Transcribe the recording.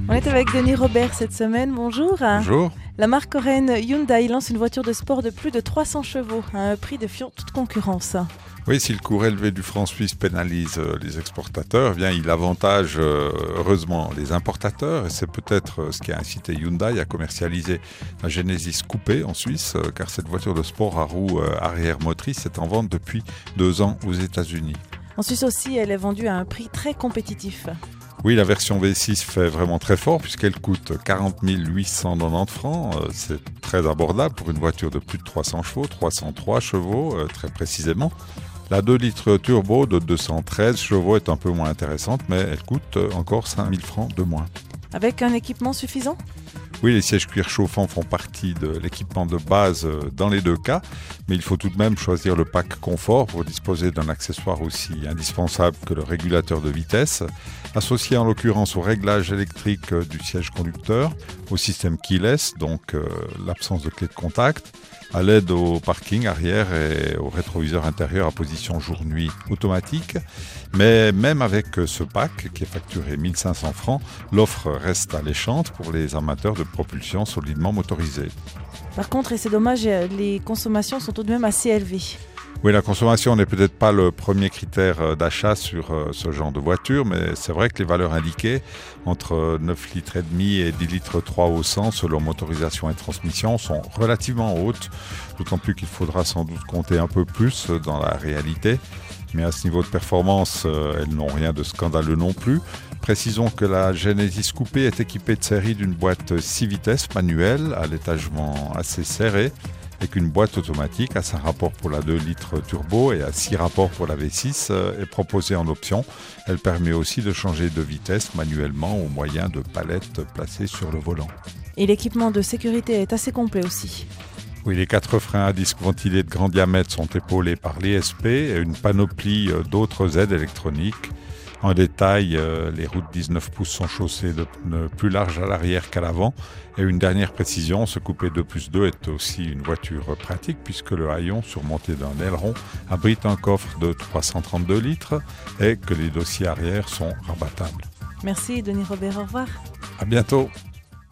On est avec Denis Robert cette semaine, bonjour. Bonjour. La marque coréenne Hyundai lance une voiture de sport de plus de 300 chevaux à un prix défiant toute concurrence. Oui, si le coût élevé du franc suisse pénalise les exportateurs, bien, il avantage heureusement les importateurs. Et c'est peut-être ce qui a incité Hyundai à commercialiser la Genesis Coupé en Suisse, car cette voiture de sport à roues arrière motrice est en vente depuis 2 ans aux États-Unis. En Suisse aussi, elle est vendue à un prix très compétitif. Oui, la version V6 fait vraiment très fort puisqu'elle coûte 40 890 francs. C'est très abordable pour une voiture de plus de 300 chevaux, 303 chevaux très précisément. La 2 litres turbo de 213 chevaux est un peu moins intéressante, mais elle coûte encore 5 000 francs de moins. Avec un équipement suffisant ? Oui, les sièges cuir chauffants font partie de l'équipement de base dans les 2 cas, mais il faut tout de même choisir le pack confort pour disposer d'un accessoire aussi indispensable que le régulateur de vitesse, associé en l'occurrence au réglage électrique du siège conducteur, au système keyless, donc l'absence de clé de contact, à l'aide au parking arrière et au rétroviseur intérieur à position jour-nuit automatique. Mais même avec ce pack, qui est facturé 1 500 francs, l'offre reste alléchante pour les amateurs de propulsion solidement motorisée. Par contre, et c'est dommage, les consommations sont tout de même assez élevées. Oui, la consommation n'est peut-être pas le premier critère d'achat sur ce genre de voiture, mais c'est vrai que les valeurs indiquées, entre 9 litres et demi et 10 litres 3 au 100 selon motorisation et transmission, sont relativement hautes, d'autant plus qu'il faudra sans doute compter un peu plus dans la réalité. Mais à ce niveau de performance, elles n'ont rien de scandaleux non plus. Précisons que la Genesis Coupé est équipée de série d'une boîte 6 vitesses manuelle à l'étagement assez serré, et qu'une boîte automatique à 5 rapports pour la 2 litres turbo et à 6 rapports pour la V6 est proposée en option. Elle permet aussi de changer de vitesse manuellement au moyen de palettes placées sur le volant. Et l'équipement de sécurité est assez complet aussi. Oui, les 4 freins à disque ventilés de grand diamètre sont épaulés par l'ESP et une panoplie d'autres aides électroniques. En détail, les roues de 19 pouces sont chaussées de pneus plus larges à l'arrière qu'à l'avant. Et une dernière précision, ce coupé 2+2 est aussi une voiture pratique puisque le haillon surmonté d'un aileron abrite un coffre de 332 litres et que les dossiers arrière sont rabattables. Merci Denis Robert, au revoir. À bientôt.